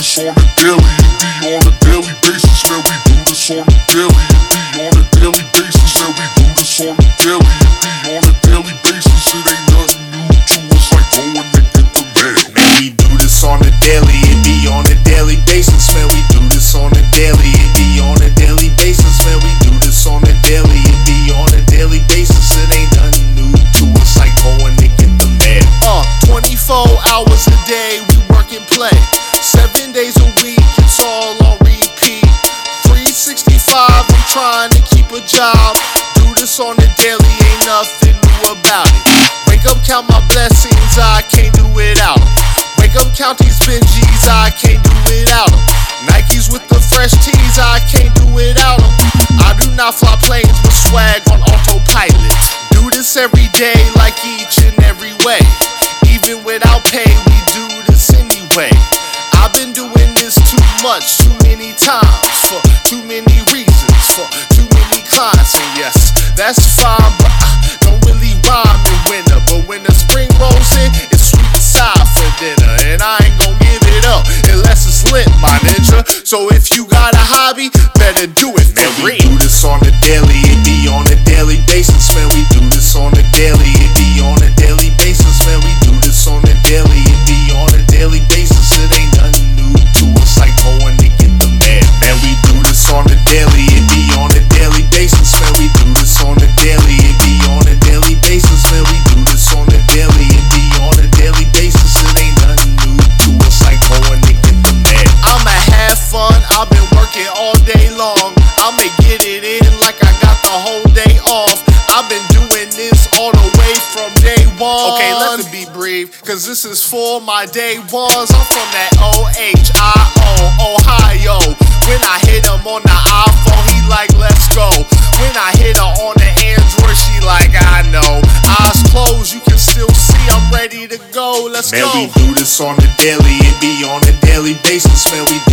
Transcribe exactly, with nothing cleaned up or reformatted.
this on a daily, it be on a daily basis, man, we do this on a daily, it be on a daily basis, man, we do this on a daily, it be on a daily basis, it ain't nothing new to us like going to get the mail. Man, we do this on a daily, it be on a daily basis, man, we do this on a daily, it be on a daily basis, man, we do this on a daily, it be on a daily basis, it ain't nothing new to us like going to get the mail. Uh, twenty-four hours a day, we work and play. Seven days a week, it's all on repeat. three sixty-five, I'm trying to keep a job. Do this on the daily, ain't nothing new about it. Wake up, count my blessings, I can't do without them. Wake up, count these Benjis, I can't do without them. Nikes with the fresh tees, I can't do without them. I do not fly planes with swag on autopilot. Do this every day, like each and every way. Even without pay, we do this anyway. I've been doing this too much, too many times, for too many reasons, for too many clients. And yes, that's fine, but I don't really rhyme in winter. But when the spring rolls in, it's sweet side for dinner. And I ain't gon' give it up unless it's lit, my ninja. So if you got a hobby, better do it for Man, we real. do this on a daily, it be on a daily basis, man, we do this on a daily, it be on a daily basis, man, we do this on a daily, it be on a daily basis, it ain't nothing new to us like going to get the mail. Man, we do this on a daily, it be on a daily basis, man, we do this on a daily, it be on a daily basis, man, we do this on a daily, it be on a daily basis, it ain't nothing new to us like going to get the mail. I'ma have fun, I've been working all day long. I'ma get it in like I got the whole day off. I've been doing this all the way from day one. Okay, let the beat breathe, cause this is for my day ones. I'm from that O H I O, Ohio. When I hit him on the iPhone, he like, let's go. When I hit her on the Android, she like, I know. Eyes closed, you can still see I'm ready to go. Let's Man, go. we do this on a daily, it be on a daily basis, man, we do